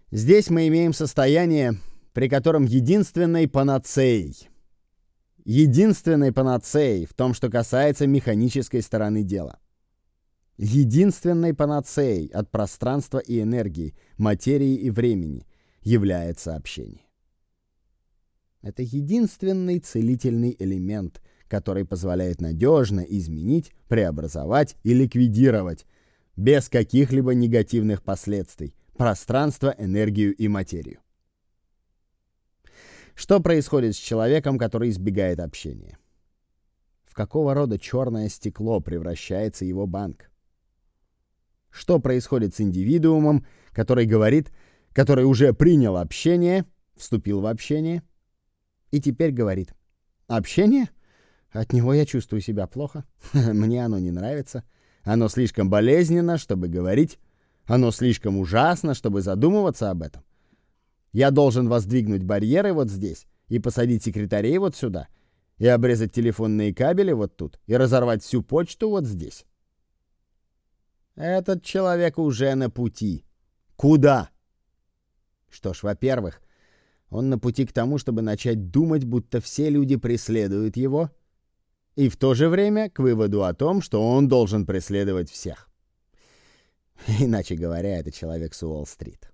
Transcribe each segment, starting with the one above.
Здесь мы имеем состояние, при котором единственной панацеей в том, что касается механической стороны дела, единственной панацеей от пространства и энергии, материи и времени является общение. Это единственный целительный элемент, который позволяет надежно изменить, преобразовать и ликвидировать без каких-либо негативных последствий пространство, энергию и материю. Что происходит с человеком, который избегает общения? В какого рода черное стекло превращается его банк? Что происходит с индивидуумом, который говорит, который уже принял общение, вступил в общение, и теперь говорит: общение? От него я чувствую себя плохо, мне оно не нравится, оно слишком болезненно, чтобы говорить, оно слишком ужасно, чтобы задумываться об этом. Я должен воздвигнуть барьеры вот здесь и посадить секретарей вот сюда, и обрезать телефонные кабели вот тут, и разорвать всю почту вот здесь. Этот человек уже на пути. Куда? Что ж, во-первых, он на пути к тому, чтобы начать думать, будто все люди преследуют его, и в то же время к выводу о том, что он должен преследовать всех. Иначе говоря, это человек с Уолл-стрит.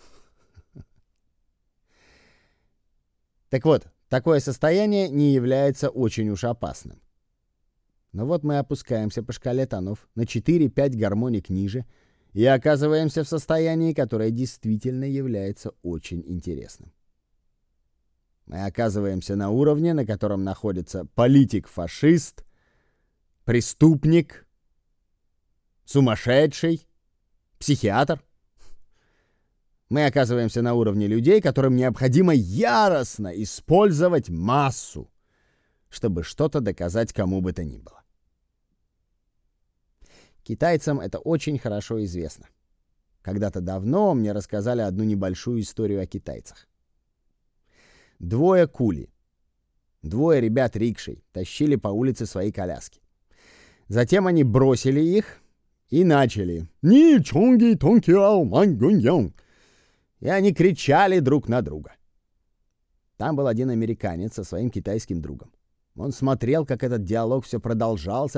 Так вот, такое состояние не является очень уж опасным. Но вот мы опускаемся по шкале тонов на 4-5 гармоник ниже и оказываемся в состоянии, которое действительно является очень интересным. Мы оказываемся на уровне, на котором находится политик-фашист, преступник, сумасшедший, психиатр. Мы оказываемся на уровне людей, которым необходимо яростно использовать массу, чтобы что-то доказать кому бы то ни было. Китайцам это очень хорошо известно. Когда-то давно мне рассказали одну небольшую историю о китайцах. Двое ребят-рикшей тащили по улице свои коляски. Затем они бросили их и начали «Ни чонги тонкиао мань гуньян». И они кричали друг на друга. Там был один американец со своим китайским другом. Он смотрел, как этот диалог все продолжался.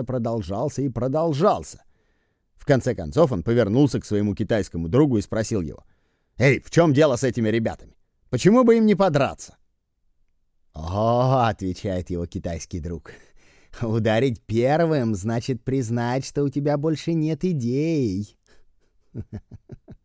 В конце концов он повернулся к своему китайскому другу и спросил его: «Эй, в чем дело с этими ребятами? Почему бы им не подраться?» «О, — отвечает его китайский друг, — ударить первым значит признать, что у тебя больше нет идей».